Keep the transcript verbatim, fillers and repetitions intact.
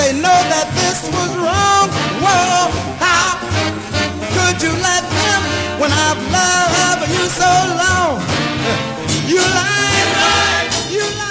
they know that this was wrong. Whoa, how could you let him when I've loved you so long? You lied, you lied.